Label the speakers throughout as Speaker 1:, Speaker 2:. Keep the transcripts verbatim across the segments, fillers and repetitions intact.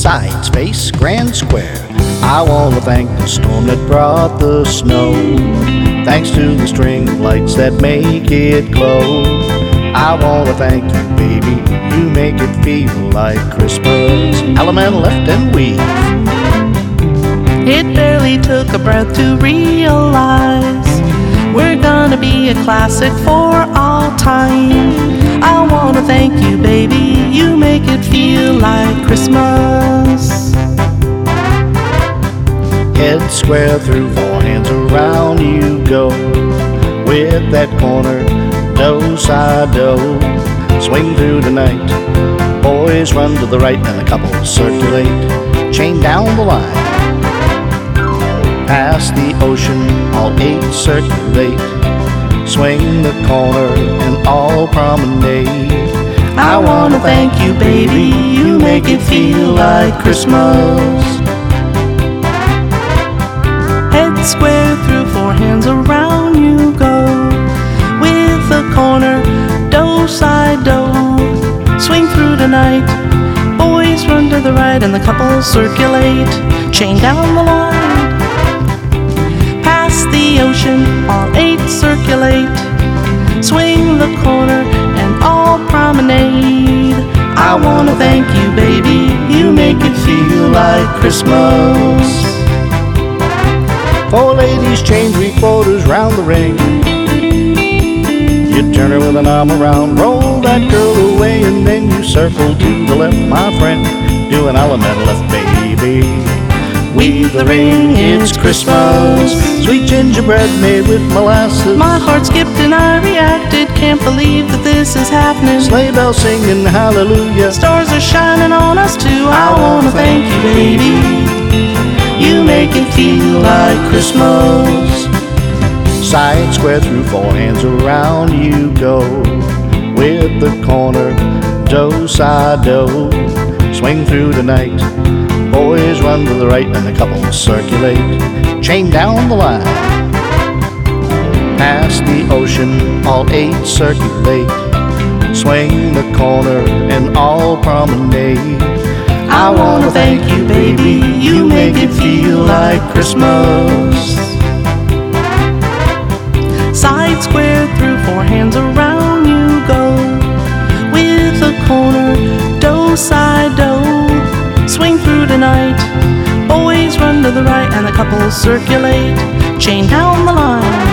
Speaker 1: Sides, face, grand square. I want to thank the storm that brought the snow. Thanks to the string of lights that make it glow. I want to thank you, baby, you make it feel like Christmas. Allemande left and weave.
Speaker 2: It barely took a breath to realize we're gonna be a classic for all time. I wanna thank you, baby, you make it feel like Christmas.
Speaker 1: Head square through, four hands around you go. With that corner, do, side, do. Swing through the night. Boys run to the right and the couple circulate. Chain down the line. Past the ocean, all eight circulate. Swing the corner and all promenade.
Speaker 2: I wanna thank you, baby, you make it feel like Christmas. Head square through, four hands around you go. With the corner, do, side, do. Swing through the night. Boys run to the right and the couples circulate. Chain down the line. Past the ocean, all eight circulate. Swing the corner and all promenade. I wanna thank you, baby, you make it feel like Christmas.
Speaker 1: Four ladies chain three quarters round the ring. You turn her with an arm around, roll that girl away, and then you circle to the left, my friend. Do an Allemande left, baby. Weave the ring, it's Christmas. Sweet gingerbread made with molasses.
Speaker 2: My heart skipped and I reacted. Can't believe that this is happening.
Speaker 1: Sleigh bells singing hallelujah.
Speaker 2: Stars are shining on us too. I wanna thank you, baby, you make it feel like Christmas.
Speaker 1: Side square through, four hands around you go. With the corner, do, side, do. Swing through the night. Boys run to the right and the couples circulate. Chain down the line. Past the ocean, all eight circulate. Swing the corner and all promenade. I wanna thank you, baby, you make it feel like Christmas.
Speaker 2: Side square through, four hands around you go. With the corner, do, side, do. Swing through the night. Boys run to the right and the couples circulate. Chain down the line.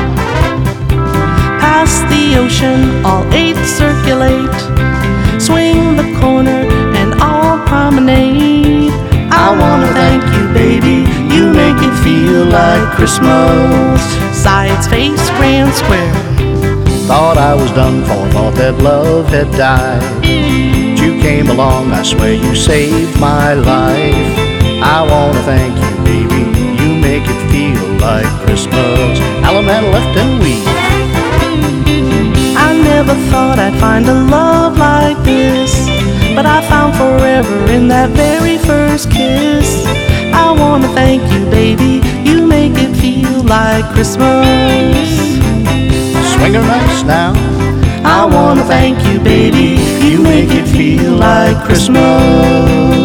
Speaker 2: Past the ocean, all eight circulate. Swing the corner and all promenade. I wanna thank you, baby, you make it feel like Christmas. Sides, face, grand square.
Speaker 1: Thought I was done for, thought that love had died. You came along, I swear you saved my life. I wanna thank you, baby, you make it feel like Christmas. Allemande left and weave.
Speaker 2: I never thought I'd find a love like this, but I found forever in that very first kiss. I wanna thank you, baby, you make it feel like Christmas.
Speaker 1: Swing her nice now.
Speaker 2: I wanna thank you, baby, you make it feel like Christmas.